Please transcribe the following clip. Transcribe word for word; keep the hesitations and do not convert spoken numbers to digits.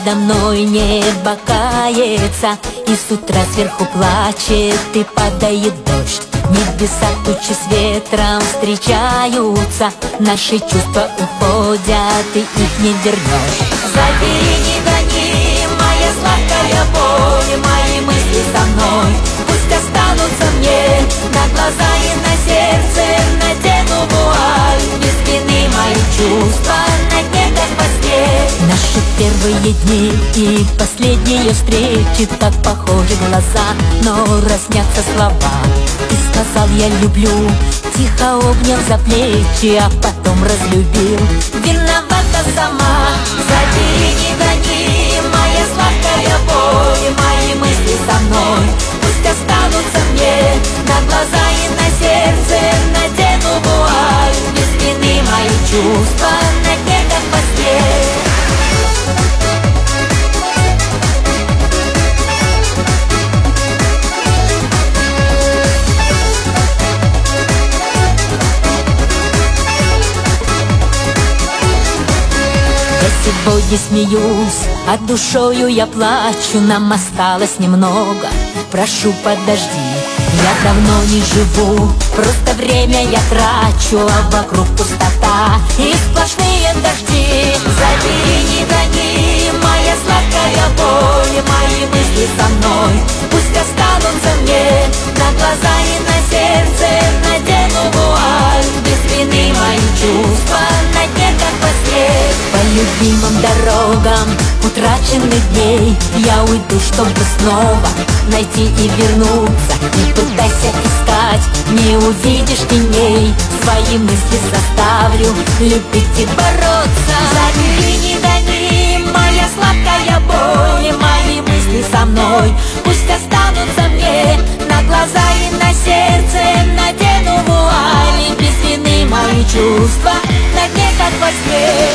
надо мной небо кается, и с утра сверху плачет и падает дождь. Небеса тучи с ветром встречаются, наши чувства уходят, и их не вернешь. Забери, не гони, моя сладкая боль, мои мысли со мной пусть останутся мне. На глаза и на сердце надену вуаль, без вины мои чувства на дне, как во сне. Наши первые дни и последние встречи так похожи глаза, но разнятся слова. Ты сказал я люблю, тихо обнял за плечи, а потом разлюбил. Виновата сама. Забери, не гони, моя сладкая боль, мои мысли со мной пусть останутся мне. На глаза и на сердце надену вуаль, без вины мои чувства на дне, как во сне. Сегодня смеюсь, а душою я плачу, нам осталось немного, прошу подожди. Я давно не живу, просто время я трачу, а вокруг пустота и сплошные дожди. Забери, не гони, моя сладкая боль, мои мысли со мной пусть останутся мне. На глаза и на сердце надену вуаль, без вины мои чувства на дне, как во сне. По любимым дорогам утраченных дней я уйду, чтобы снова найти и вернуться. Не пытайся искать, не увидишь теней, свои мысли заставлю любить и бороться. Забери, не гони, моя сладкая боль, мои мысли со мной пусть останутся мне. На глаза и на сердце надену вуаль, без вины мои чувства на дне, как во сне.